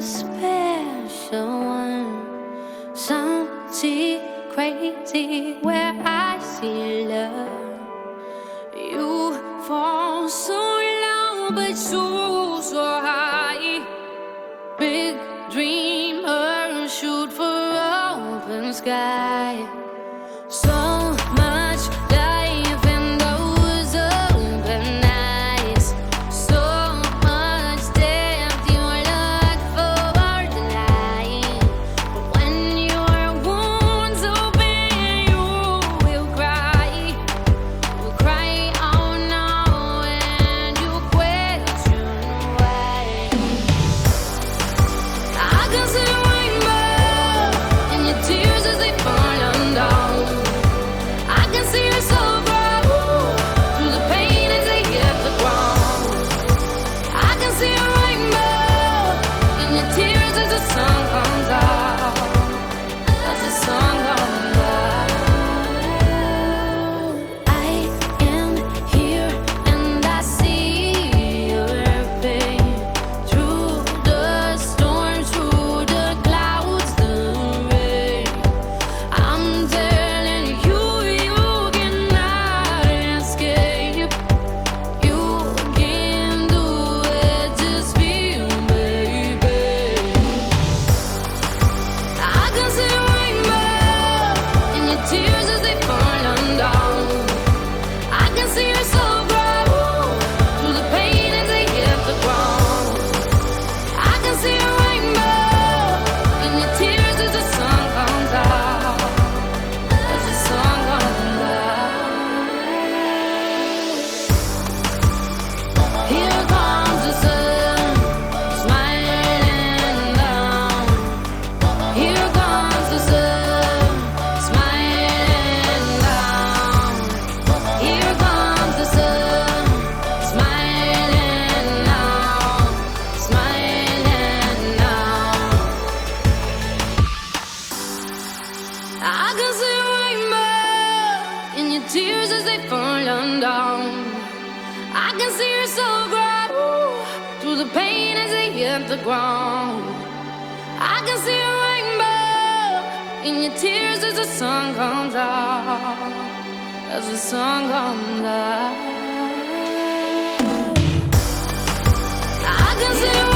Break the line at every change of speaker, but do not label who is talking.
special one, something crazy where I see love. You fall so low, but so high. Big dreamer, shoot for open sky. So much life in those open eyes. So much depth, you look for the light. But when your wounds open, you will cry. You'll cry out now and you question why. I can see the rainbow in your tears as they fall down. I can see your soul grow through the pain as they hit the ground. I can see a rainbow in your tears as the sun comes out. As the sun comes out. I am here and I see your pain through the storm, through the clouds, the rain. I'm telling you, you cannot escape. You can do it, just feel, baby. I can see a rainbow in your tears as they fall down. I can see your soul grow through the pain as they hit the ground. I can see a rainbow in your tears as the sun comes out. As the sun comes out. Here comes the sun, smiling down. Here comes the sun, smiling down. Here comes the sun, smiling now, smiling now. I can see a rainbow in your tears as they fall down. I can see your soul grow through the pain as they hit the ground. I can see a rainbow in your tears as the sun comes out. As the sun comes out. I can see a